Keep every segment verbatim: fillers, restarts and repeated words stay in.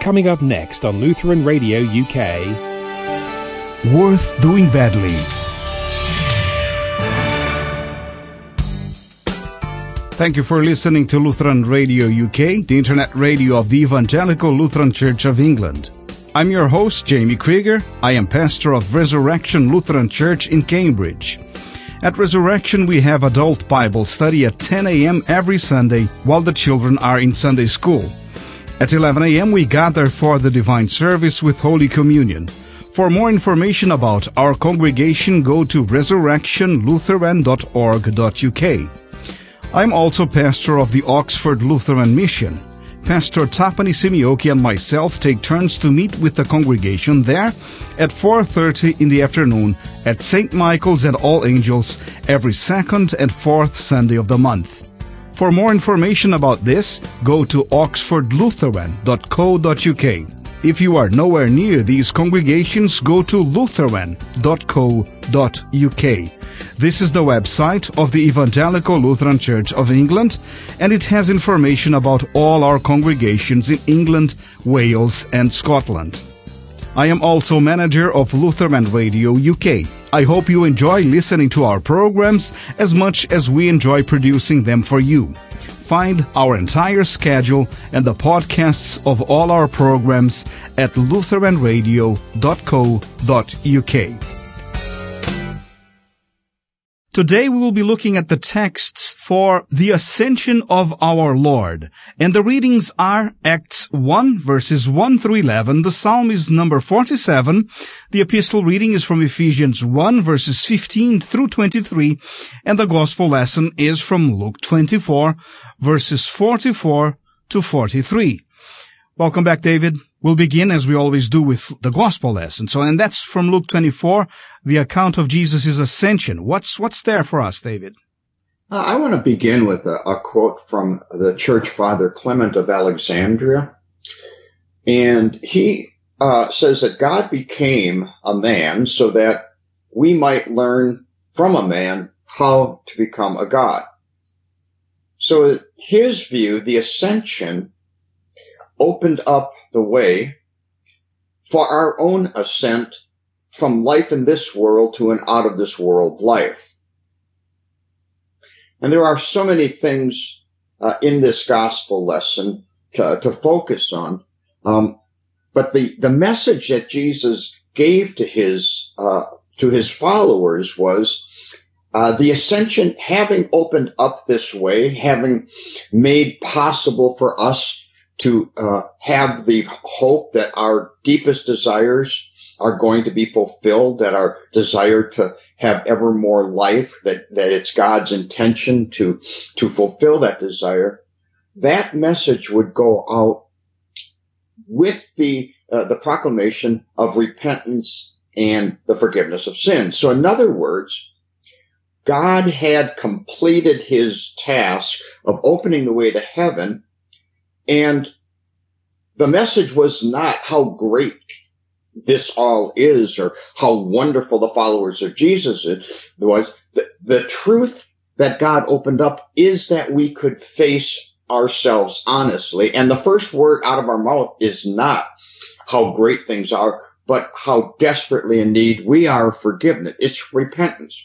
Coming up next on Lutheran Radio U K. Worth Doing Badly. Thank you for listening to Lutheran Radio U K, the internet radio of the Evangelical Lutheran Church of England. I'm your host, Jamie Krieger. I am pastor of Resurrection Lutheran Church in Cambridge. At Resurrection, we have adult Bible study at ten a.m. every Sunday while the children are in Sunday school. At eleven a.m., we gather for the divine service with Holy Communion. For more information about our congregation, go to resurrection lutheran dot org dot u k. I'm also pastor of the Oxford Lutheran Mission. Pastor Tapani Simioki and myself take turns to meet with the congregation there at four thirty in the afternoon at Saint Michael's and All Angels every second and fourth Sunday of the month. For more information about this, go to oxford lutheran dot co dot u k. If you are nowhere near these congregations, go to lutheran dot co dot u k. This is the website of the Evangelical Lutheran Church of England, and it has information about all our congregations in England, Wales, and Scotland. I am also manager of Lutheran Radio U K. I hope you enjoy listening to our programs as much as we enjoy producing them for you. Find our entire schedule and the podcasts of all our programs at lutheran radio dot co dot u k. Today we will be looking at the texts for the Ascension of our Lord. And the readings are Acts one, verses one through eleven. The Psalm is number forty-seven. The epistle reading is from Ephesians one, verses fifteen through twenty-three. And the gospel lesson is from Luke twenty-four, verses forty-four to forty-three. Welcome back, David. We'll begin, as we always do, with the gospel lesson. So, and that's from Luke twenty-four, the account of Jesus' ascension. What's what's there for us, David? Uh, I want to begin with a, a quote from the church father Clement of Alexandria. And he uh, says that God became a man so that we might learn from a man how to become a God. So his view, the ascension, opened up the way for our own ascent from life in this world to an out of this world life. And there are so many things uh, in this gospel lesson to, to focus on. Um, but the, the message that Jesus gave to his, uh, to his followers was, uh, the ascension having opened up this way, having made possible for us to uh, have the hope that our deepest desires are going to be fulfilled, that our desire to have ever more life, that, that it's God's intention to, to fulfill that desire, that message would go out with the, uh, the proclamation of repentance and the forgiveness of sins. So in other words, God had completed his task of opening the way to heaven. And the message was not how great this all is or how wonderful the followers of Jesus is. It was the, the truth that God opened up is that we could face ourselves honestly. And the first word out of our mouth is not how great things are, but how desperately in need we are of forgiveness. It's repentance.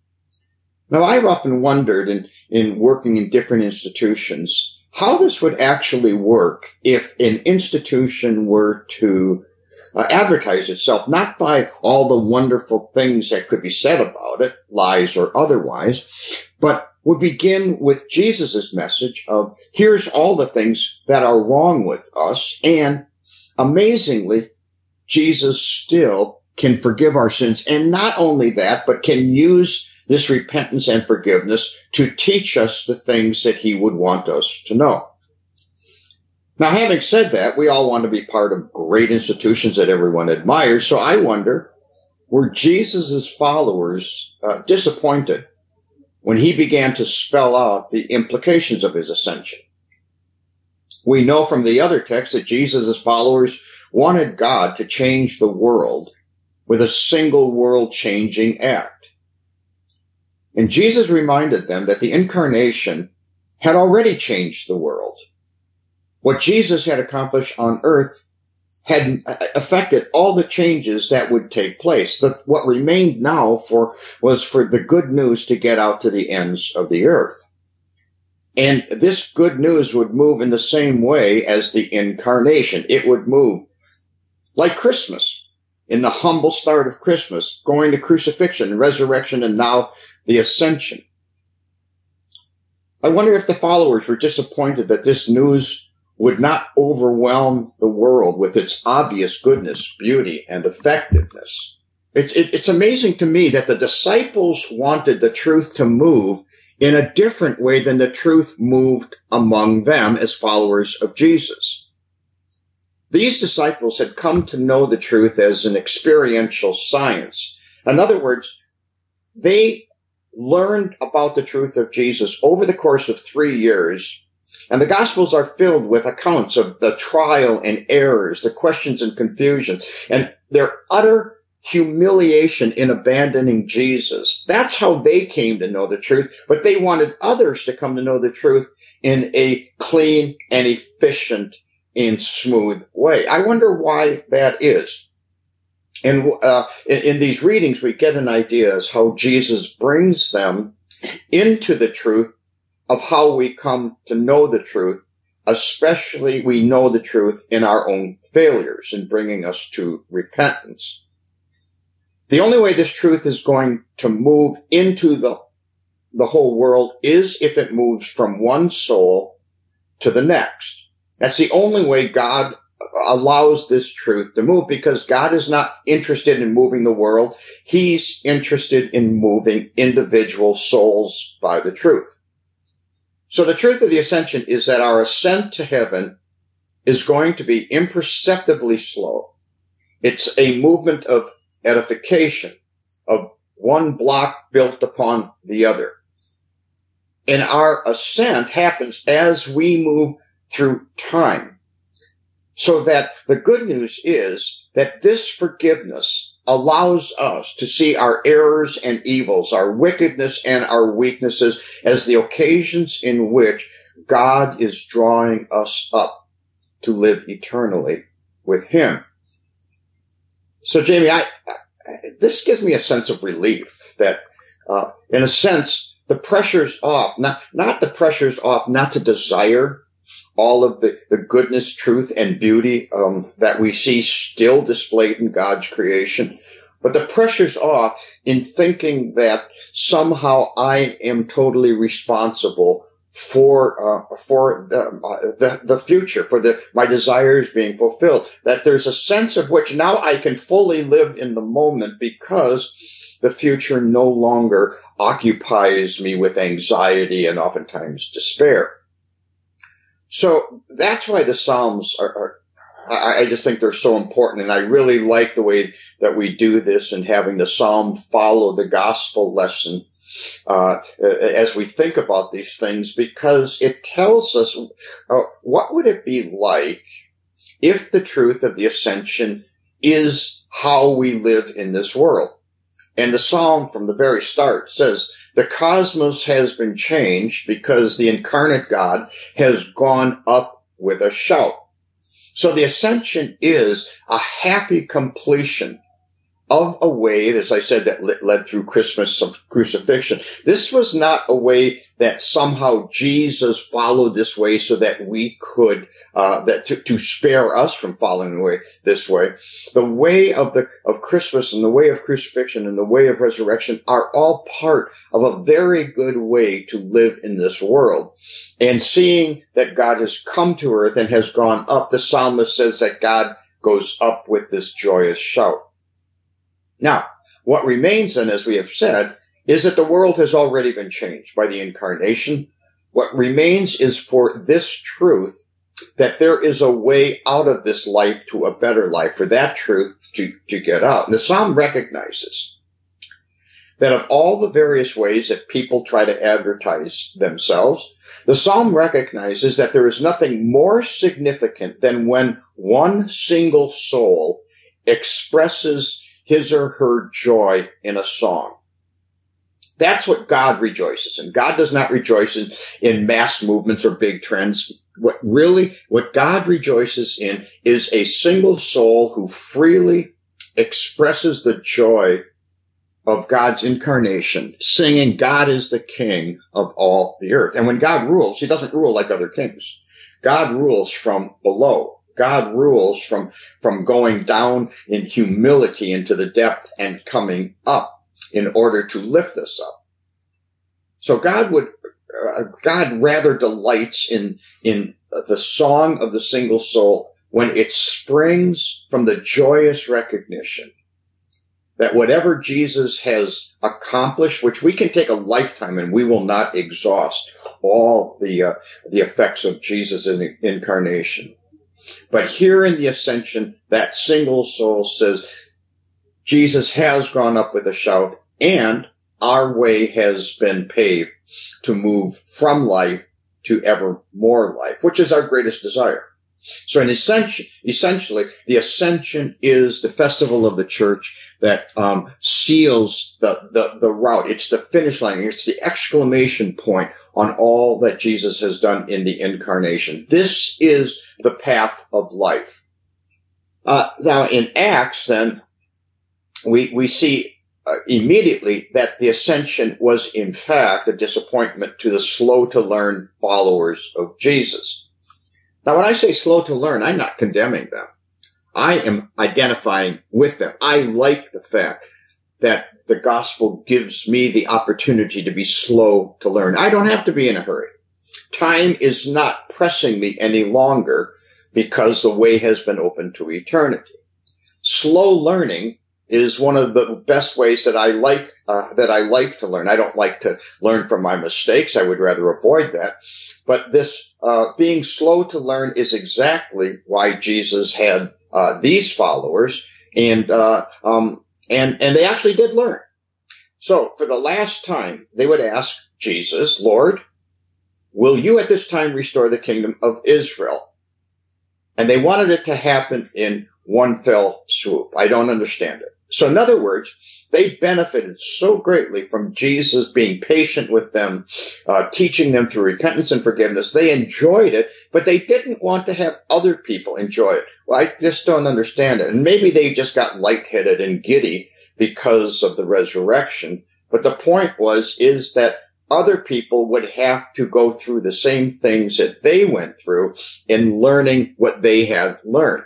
Now, I've often wondered in, in working in different institutions, how this would actually work if an institution were to uh, advertise itself, not by all the wonderful things that could be said about it, lies or otherwise, but would begin with Jesus' message of, here's all the things that are wrong with us, and amazingly, Jesus still can forgive our sins, and not only that, but can use this repentance and forgiveness to teach us the things that he would want us to know. Now, having said that, we all want to be part of great institutions that everyone admires. So I wonder, were Jesus' followers uh, disappointed when he began to spell out the implications of his ascension? We know from the other text that Jesus' followers wanted God to change the world with a single world-changing act. And Jesus reminded them that the incarnation had already changed the world. What Jesus had accomplished on earth had affected all the changes that would take place. The, what remained now for was for the good news to get out to the ends of the earth. And this good news would move in the same way as the incarnation. It would move like Christmas, in the humble start of Christmas, going to crucifixion, resurrection, and now the ascension. I wonder if the followers were disappointed that this news would not overwhelm the world with its obvious goodness, beauty, and effectiveness. It's, it, it's amazing to me that the disciples wanted the truth to move in a different way than the truth moved among them as followers of Jesus. These disciples had come to know the truth as an experiential science. In other words, they learned about the truth of Jesus over the course of three years, and the Gospels are filled with accounts of the trial and errors, the questions and confusion, and their utter humiliation in abandoning Jesus. That's how they came to know the truth, but they wanted others to come to know the truth in a clean and efficient and smooth way. I wonder why that is. And uh, in, in these readings, we get an idea as how Jesus brings them into the truth of how we come to know the truth, especially we know the truth in our own failures in bringing us to repentance. The only way this truth is going to move into the, the whole world is if it moves from one soul to the next. That's the only way God allows this truth to move, because God is not interested in moving the world. He's interested in moving individual souls by the truth. So the truth of the ascension is that our ascent to heaven is going to be imperceptibly slow. It's a movement of edification, of one block built upon the other. And our ascent happens as we move through time. So that the good news is that this forgiveness allows us to see our errors and evils, our wickedness and our weaknesses as the occasions in which God is drawing us up to live eternally with Him. So, Jamie, I, I this gives me a sense of relief that, uh, in a sense, the pressure's off. Not, not the pressure's off not to desire all of the, the goodness, truth, and beauty um, that we see still displayed in God's creation. But the pressure's off in thinking that somehow I am totally responsible for uh, for the, uh, the the future, for the my desires being fulfilled. That there's a sense of which now I can fully live in the moment because the future no longer occupies me with anxiety and oftentimes despair. So that's why the Psalms are, are I, I just think they're so important, and I really like the way that we do this and having the Psalm follow the gospel lesson uh, as we think about these things, because it tells us uh, what would it be like if the truth of the ascension is how we live in this world. And the Psalm from the very start says, the cosmos has been changed because the incarnate God has gone up with a shout. So the ascension is a happy completion of a way, as I said, that led through Christmas of crucifixion. This was not a way that somehow Jesus followed this way so that we could, uh, that to, to spare us from following the way, this way. The way of the, of Christmas and the way of crucifixion and the way of resurrection are all part of a very good way to live in this world. And seeing that God has come to earth and has gone up, the psalmist says that God goes up with this joyous shout. Now, what remains then, as we have said, is that the world has already been changed by the incarnation. What remains is for this truth that there is a way out of this life to a better life, for that truth to, to get out. And the Psalm recognizes that of all the various ways that people try to advertise themselves, the Psalm recognizes that there is nothing more significant than when one single soul expresses his or her joy in a song. That's what God rejoices in. God does not rejoice in, in mass movements or big trends. What really, what God rejoices in is a single soul who freely expresses the joy of God's incarnation, singing, God is the King of all the earth. And when God rules, he doesn't rule like other kings. God rules from below. God rules from, from going down in humility into the depth and coming up in order to lift us up. So God would, uh, God rather delights in, in the song of the single soul when it springs from the joyous recognition that whatever Jesus has accomplished, which we can take a lifetime and we will not exhaust all the, uh, the effects of Jesus in the incarnation. But here in the ascension, that single soul says, Jesus has gone up with a shout, and our way has been paved to move from life to ever more life, which is our greatest desire. So in essentially, essentially, the ascension is the festival of the church that um, seals the, the, the route. It's the finish line. It's the exclamation point on all that Jesus has done in the incarnation. This is the path of life. Uh, now in Acts, then, we, we see uh, immediately that the ascension was in fact a disappointment to the slow to learn followers of Jesus. Now, when I say slow to learn, I'm not condemning them. I am identifying with them. I like the fact that the gospel gives me the opportunity to be slow to learn. I don't have to be in a hurry. Time is not pressing me any longer because the way has been opened to eternity. Slow learning is one of the best ways that I like, uh, that I like to learn. I don't like to learn from my mistakes. I would rather avoid that. But this, uh, being slow to learn is exactly why Jesus had, uh, these followers, and, uh, um, and, and they actually did learn. So for the last time, they would ask Jesus, Lord, will you at this time restore the kingdom of Israel? And they wanted it to happen in one fell swoop. I don't understand it. So in other words, they benefited so greatly from Jesus being patient with them, uh, teaching them through repentance and forgiveness. They enjoyed it, but they didn't want to have other people enjoy it. Well, I just don't understand it. And maybe they just got lightheaded and giddy because of the resurrection. But the point was, is that other people would have to go through the same things that they went through in learning what they had learned.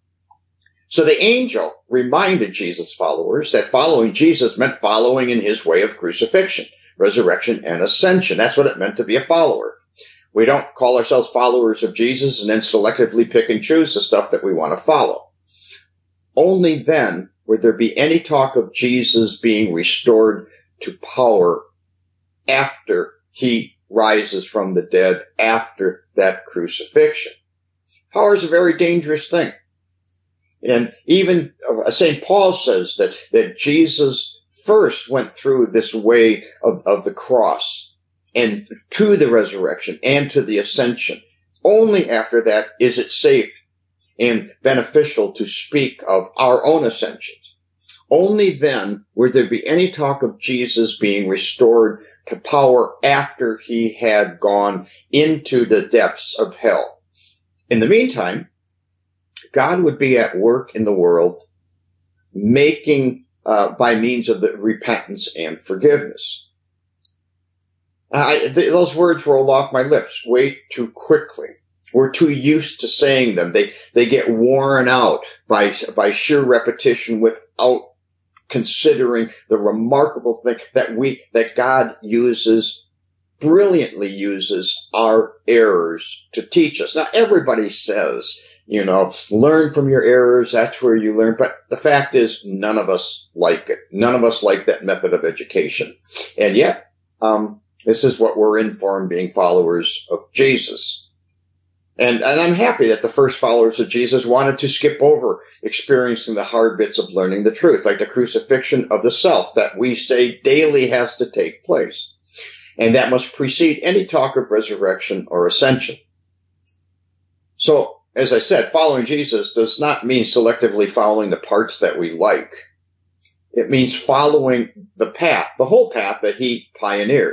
So the angel reminded Jesus' followers that following Jesus meant following in his way of crucifixion, resurrection, and ascension. That's what it meant to be a follower. We don't call ourselves followers of Jesus and then selectively pick and choose the stuff that we want to follow. Only then would there be any talk of Jesus being restored to power after he rises from the dead, after that crucifixion. Power is a very dangerous thing. And even uh, Saint Paul says that, that Jesus first went through this way of, of the cross and to the resurrection and to the ascension. Only after that is it safe and beneficial to speak of our own ascensions. Only then would there be any talk of Jesus being restored to power after he had gone into the depths of hell. In the meantime, God would be at work in the world, making, uh, by means of the repentance and forgiveness. I, th- those words roll off my lips way too quickly. We're too used to saying them. They, they get worn out by, by sheer repetition without considering the remarkable thing that we, that God uses, brilliantly uses our errors to teach us. Now, everybody says, you know, learn from your errors. That's where you learn. But the fact is, none of us like it. None of us like that method of education. And yet, um, this is what we're in for in being followers of Jesus. And, and I'm happy that the first followers of Jesus wanted to skip over experiencing the hard bits of learning the truth, like the crucifixion of the self that we say daily has to take place. And that must precede any talk of resurrection or ascension. So, as I said, following Jesus does not mean selectively following the parts that we like. It means following the path, the whole path that he pioneered.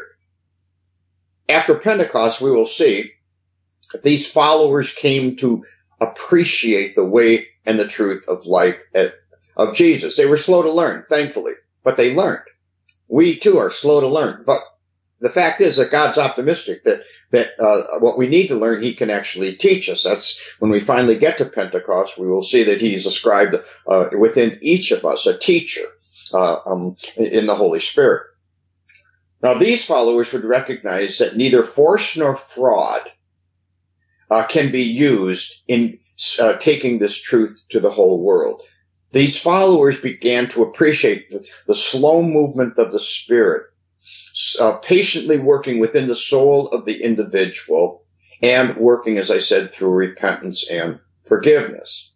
After Pentecost, we will see that these followers came to appreciate the way and the truth of life of Jesus. They were slow to learn, thankfully, but they learned. We too are slow to learn, but the fact is that God's optimistic that that uh, what we need to learn, he can actually teach us. That's when we finally get to Pentecost, we will see that he's ascribed uh, within each of us a teacher uh, um, in the Holy Spirit. Now, these followers would recognize that neither force nor fraud uh, can be used in uh, taking this truth to the whole world. These followers began to appreciate the, the slow movement of the Spirit, uh, patiently working within the soul of the individual and working, as I said, through repentance and forgiveness.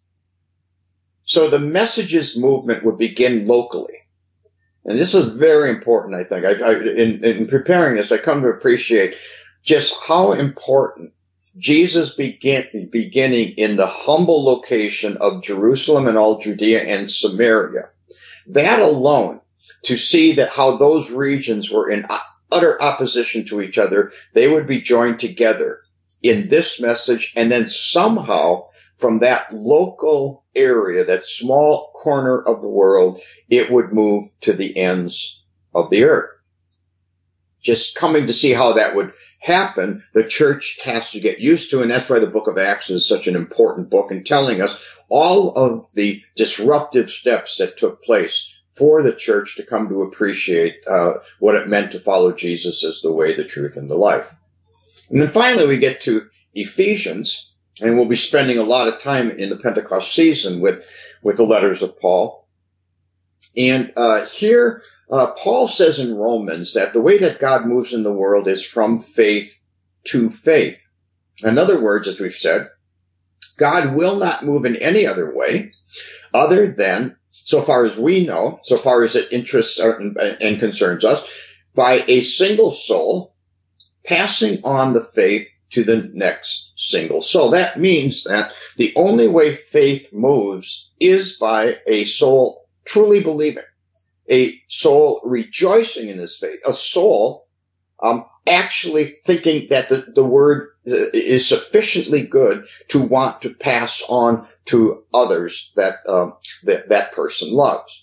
So the messages movement would begin locally. And this is very important, I think. I, I, in, in preparing this, I come to appreciate just how important Jesus began, beginning in the humble location of Jerusalem and all Judea and Samaria. That alone, to see that how those regions were in utter opposition to each other, they would be joined together in this message, and then somehow from that local area, that small corner of the world, it would move to the ends of the earth. Just coming to see how that would happen, the church has to get used to, and that's why the book of Acts is such an important book in telling us all of the disruptive steps that took place for the church to come to appreciate uh, what it meant to follow Jesus as the way, the truth, and the life. And then finally we get to Ephesians, and we'll be spending a lot of time in the Pentecost season with, with the letters of Paul. And uh, here, uh, Paul says in Romans that the way that God moves in the world is from faith to faith. In other words, as we've said, God will not move in any other way other than, so far as we know, so far as it interests and, and concerns us, by a single soul passing on the faith to the next single soul. That means that the only way faith moves is by a soul truly believing, a soul rejoicing in his faith, a soul um, actually thinking that the, the word is sufficiently good to want to pass on to others that um, that, that person loves.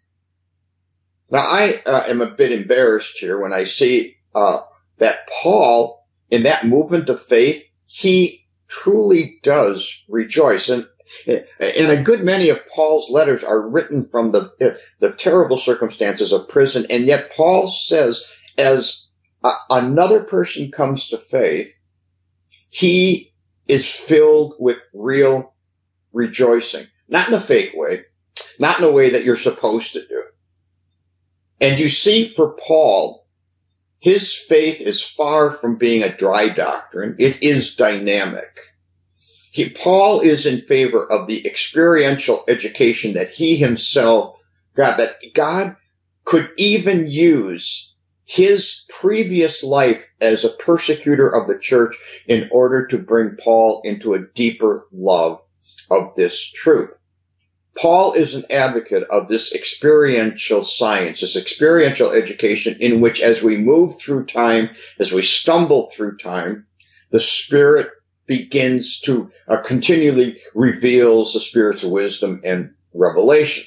Now, I uh, am a bit embarrassed here when I see uh, that Paul, in that movement of faith, he truly does rejoice. And, and a good many of Paul's letters are written from the, the terrible circumstances of prison. And yet Paul says, as a, another person comes to faith, he is filled with real rejoicing. Not in a fake way, not in a way that you're supposed to do. And you see for Paul, his faith is far from being a dry doctrine. It is dynamic. He, Paul is in favor of the experiential education that he himself got, that God could even use his previous life as a persecutor of the church in order to bring Paul into a deeper love of this truth. Paul is an advocate of this experiential science, this experiential education in which, as we move through time, as we stumble through time, the Spirit begins to uh, continually reveals the Spirit's wisdom and revelation.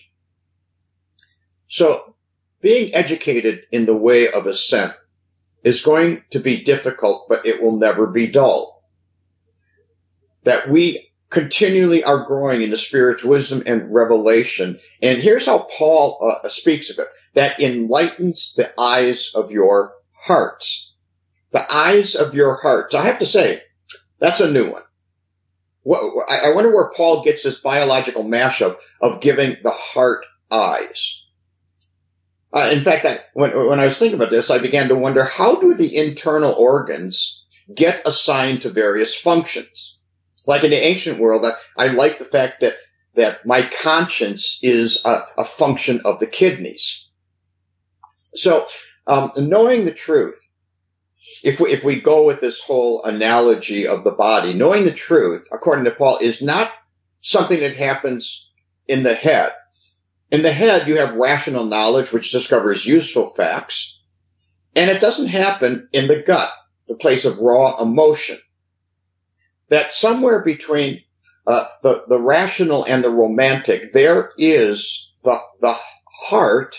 So, being educated in the way of ascent is going to be difficult, but it will never be dull. That we continually are growing in the Spirit's wisdom and revelation. And here's how Paul uh, speaks of it. That enlightens the eyes of your hearts. The eyes of your hearts. I have to say, that's a new one. What, I wonder where Paul gets this biological mashup of giving the heart eyes. Uh, in fact, I, when, when I was thinking about this, I began to wonder, how do the internal organs get assigned to various functions? Like in the ancient world, I, I like the fact that, that my conscience is a, a function of the kidneys. So, um, knowing the truth, if we, if we go with this whole analogy of the body, knowing the truth, according to Paul, is not something that happens in the head. In the head, you have rational knowledge, which discovers useful facts. And it doesn't happen in the gut, the place of raw emotion. That somewhere between uh, the, the rational and the romantic, there is the, the heart,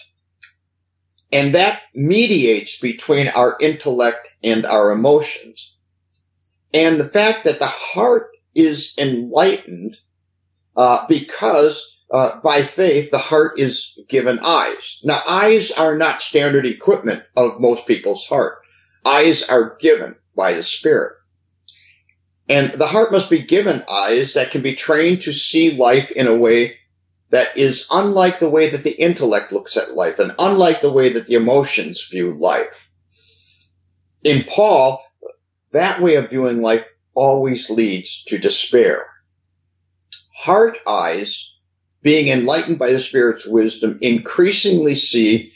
and that mediates between our intellect and our emotions. And the fact that the heart is enlightened uh, because uh, by faith the heart is given eyes. Now, eyes are not standard equipment of most people's heart. Eyes are given by the Spirit. And the heart must be given eyes that can be trained to see life in a way that is unlike the way that the intellect looks at life and unlike the way that the emotions view life. In Paul, that way of viewing life always leads to despair. Heart eyes, being enlightened by the Spirit's wisdom, increasingly see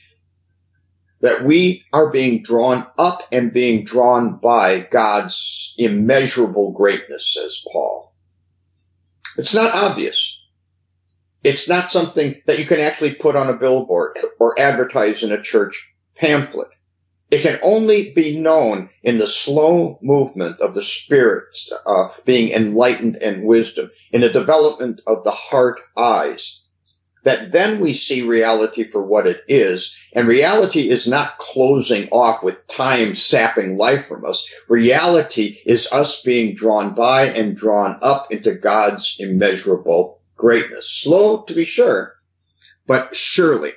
that we are being drawn up and being drawn by God's immeasurable greatness, says Paul. It's not obvious. It's not something that you can actually put on a billboard or advertise in a church pamphlet. It can only be known in the slow movement of the Spirit uh, being enlightened and wisdom, in the development of the heart eyes, that then we see reality for what it is. And reality is not closing off with time sapping life from us. Reality is us being drawn by and drawn up into God's immeasurable greatness. Slow to be sure, but surely.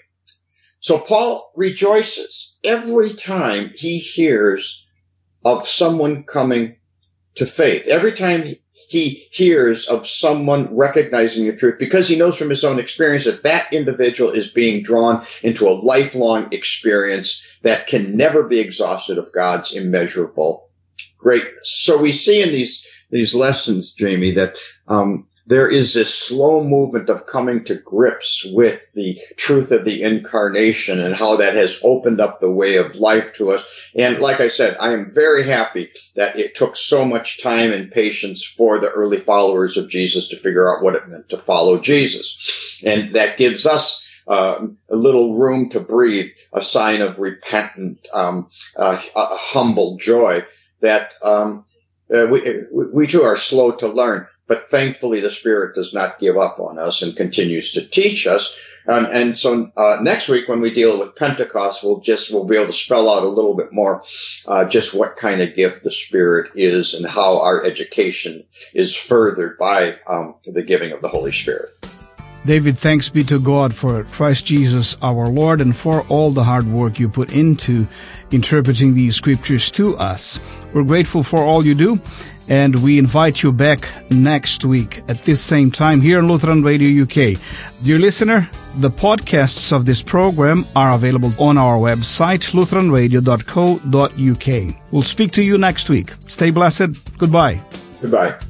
So Paul rejoices every time he hears of someone coming to faith, every time he hears of someone recognizing the truth, because he knows from his own experience that that individual is being drawn into a lifelong experience that can never be exhausted of God's immeasurable greatness. So we see in these these lessons, Jamie, that um there is this slow movement of coming to grips with the truth of the incarnation and how that has opened up the way of life to us. And like I said, I am very happy that it took so much time and patience for the early followers of Jesus to figure out what it meant to follow Jesus. And that gives us uh, a little room to breathe, a sign of repentant, um, uh, a humble joy that um, uh, we, we too are slow to learn. But thankfully, the Spirit does not give up on us and continues to teach us. Um, and so uh, next week, when we deal with Pentecost, we'll just we'll be able to spell out a little bit more uh, just what kind of gift the Spirit is and how our education is furthered by um, the giving of the Holy Spirit. David, thanks be to God for Christ Jesus our Lord and for all the hard work you put into interpreting these scriptures to us. We're grateful for all you do. And we invite you back next week at this same time here on Lutheran Radio U K. Dear listener, the podcasts of this program are available on our website, lutheran radio dot co dot u k. We'll speak to you next week. Stay blessed. Goodbye. Goodbye.